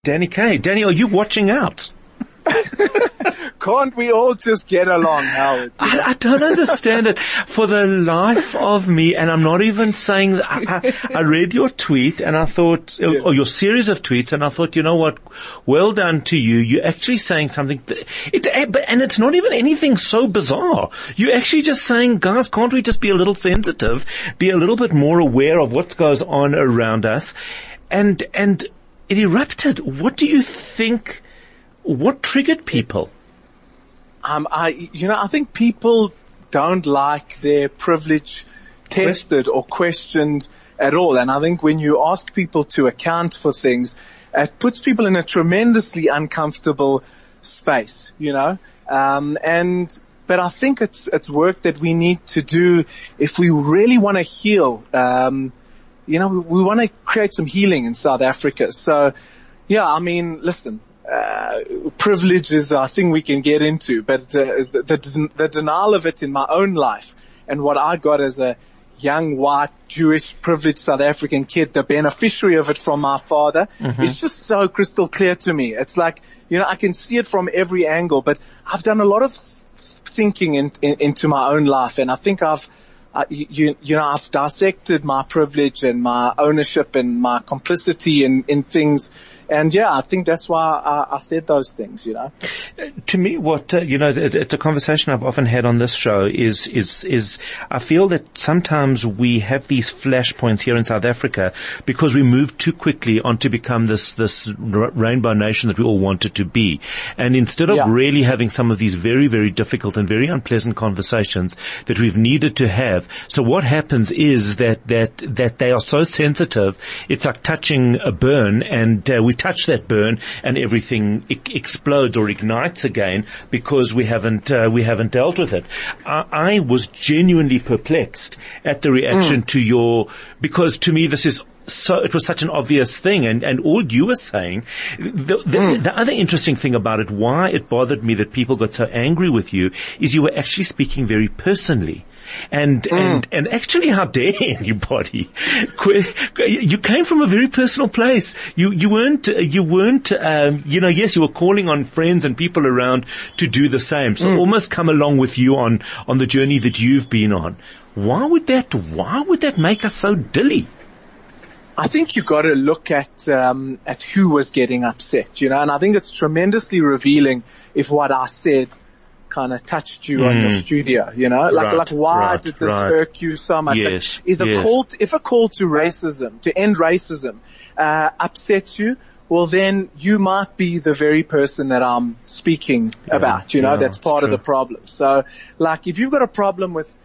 Danny Kaye. Danny, are you watching out? Can't we all just get along, Howard? I don't understand it for the life of me, and I'm not even saying that. I read your tweet and I thought, or your series of tweets, and I thought, you know what, well done to you. You're actually saying something, and it's not even anything so bizarre. You're actually just saying, guys, can't we just be a little sensitive, be a little bit more aware of what goes on around us? And it erupted. What do you think? What triggered people? I think people don't like their privilege tested or questioned at all. And I think when you ask people to account for things, it puts people in a tremendously uncomfortable space, but I think it's work that we need to do if we really want to heal. We want to create some healing in South Africa. So, listen. Privilege is a thing we can get into, but the denial of it in my own life and what I got as a young white Jewish privileged South African kid, the beneficiary of it from my father, is just so crystal clear to me. It's like, I can see it from every angle, but I've done a lot of thinking into my own life, and I think I've dissected my privilege and my ownership and my complicity in things. And I think that's why I said those things, To me, what, it's a conversation I've often had on this show is I feel that sometimes we have these flashpoints here in South Africa because we move too quickly on to become this rainbow nation that we all wanted to be. And instead of really having some of these very, very difficult and very unpleasant conversations that we've needed to have, so what happens is that they are so sensitive, it's like touching a burn, and we touch that burn and everything explodes or ignites again because we haven't dealt with it. I was genuinely perplexed at the reaction to because to me it was such an obvious thing, and all you were saying, the other interesting thing about it, why it bothered me that people got so angry with you, is you were actually speaking very personally. And actually, how dare anybody? You came from a very personal place. You weren't, yes, you were calling on friends and people around to do the same. So almost come along with you on the journey that you've been on. Why would that make us so dilly? I think you got to look at who was getting upset, and I think it's tremendously revealing if what I said kind of touched you on your studio, why did this irk you so much? Yes, if a call to racism, to end racism, upsets you, well then you might be the very person that I'm speaking about, that's part of the problem. So if you've got a problem with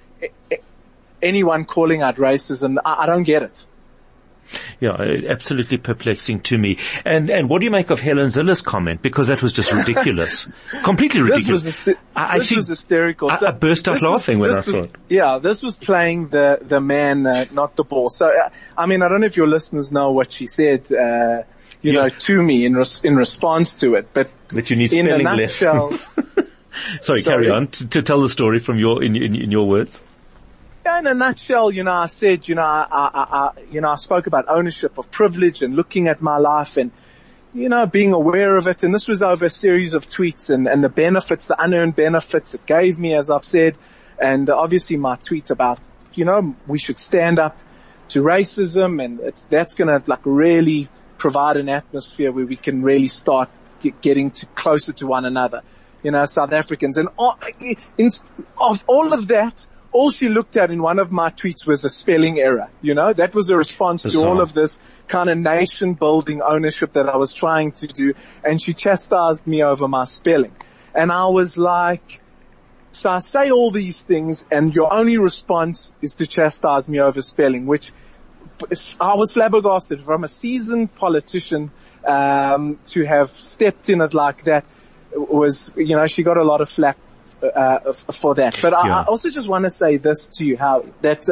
anyone calling out racism, I don't get it. Yeah, absolutely perplexing to me. And what do you make of Helen Zille's comment? Because that was just ridiculous. Completely ridiculous. This was hysterical. I burst out laughing when I saw it. Yeah, this was playing the man, not the ball. So, I don't know if your listeners know what she said, to me in response to it, but you need spelling lessons. Sorry, carry on to tell the story from in your words. Yeah, in a nutshell, I said, I spoke about ownership of privilege and looking at my life and, being aware of it. And this was over a series of tweets and the benefits, the unearned benefits it gave me, as I've said. And obviously my tweet about, we should stand up to racism, and that's going to really provide an atmosphere where we can really start getting closer to one another, South Africans. And of all of that, all she looked at in one of my tweets was a spelling error. That was a response to all of this kind of nation building ownership that I was trying to do. And she chastised me over my spelling. And I was like, so I say all these things and your only response is to chastise me over spelling, which I was flabbergasted from a seasoned politician, to have stepped in it like that was, she got a lot of flack for that. But I also just want to say this to you, Howie, that,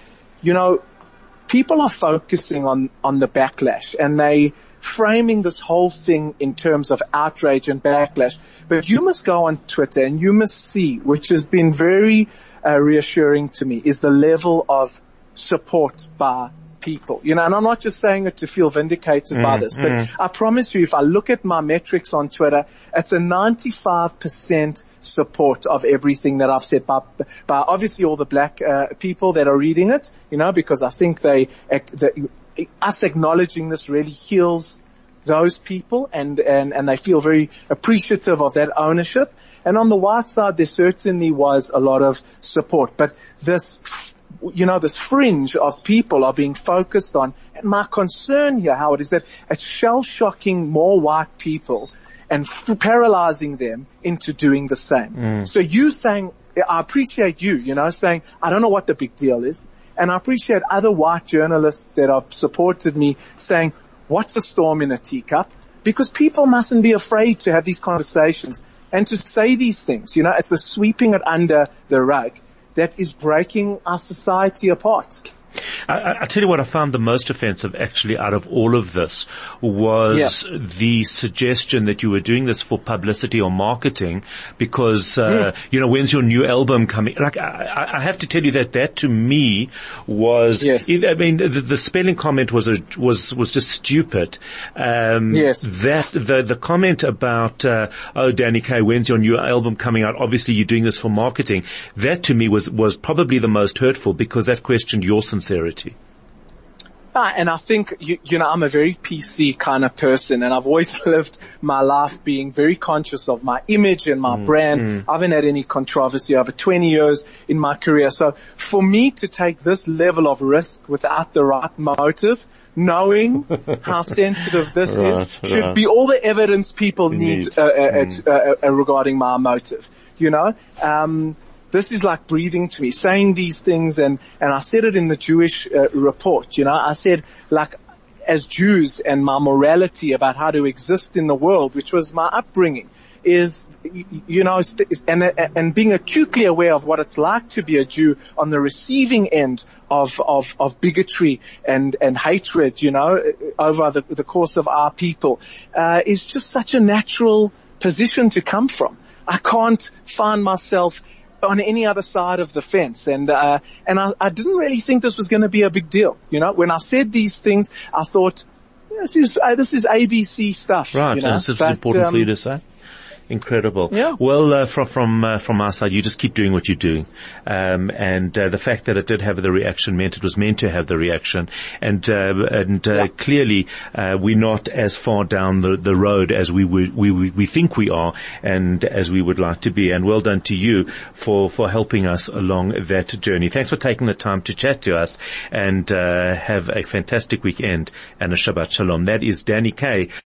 people are focusing on the backlash and they framing this whole thing in terms of outrage and backlash. But you must go on Twitter and you must see, which has been very reassuring to me, is the level of support by people, and I'm not just saying it to feel vindicated by this, but I promise you, if I look at my metrics on Twitter, it's a 95% support of everything that I've said by obviously all the black people that are reading it, because I think us acknowledging this really heals those people and they feel very appreciative of that ownership. And on the white side, there certainly was a lot of support, but this fringe of people are being focused on. And my concern here, Howard, is that it's shell-shocking more white people and paralyzing them into doing the same. So you saying, I appreciate you, saying, I don't know what the big deal is. And I appreciate other white journalists that have supported me saying, what's a storm in a teacup? Because people mustn't be afraid to have these conversations and to say these things. It's the sweeping it under the rug that is breaking our society apart. I tell you what I found the most offensive actually out of all of this was the suggestion that you were doing this for publicity or marketing because, when's your new album coming? Like, I have to tell you that to me was, the spelling comment was just stupid. The comment about, Danny Kaye, when's your new album coming out? Obviously you're doing this for marketing. That to me was probably the most hurtful because that questioned your sincerity. And I think, I'm a very PC kind of person, and I've always lived my life being very conscious of my image and my brand. I haven't had any controversy over 20 years in my career. So for me to take this level of risk without the right motive, knowing how sensitive this is, should be all the evidence people need regarding my motive, This is like breathing to me, saying these things, and I said it in the Jewish report, I said, like, as Jews and my morality about how to exist in the world, which was my upbringing, is, and being acutely aware of what it's like to be a Jew on the receiving end of bigotry and hatred, over the course of our people, is just such a natural position to come from. I can't find myself on any other side of the fence. And I didn't really think this was going to be a big deal. When I said these things, I thought, this is ABC stuff. Right. And this is important for you to say. Incredible. Yeah. Well, from our side, you just keep doing what you're doing. The fact that it did have the reaction meant it was meant to have the reaction. Clearly, we're not as far down the road as we think we are and as we would like to be. And well done to you for helping us along that journey. Thanks for taking the time to chat to us and, have a fantastic weekend and a Shabbat Shalom. That is Danny Kaye.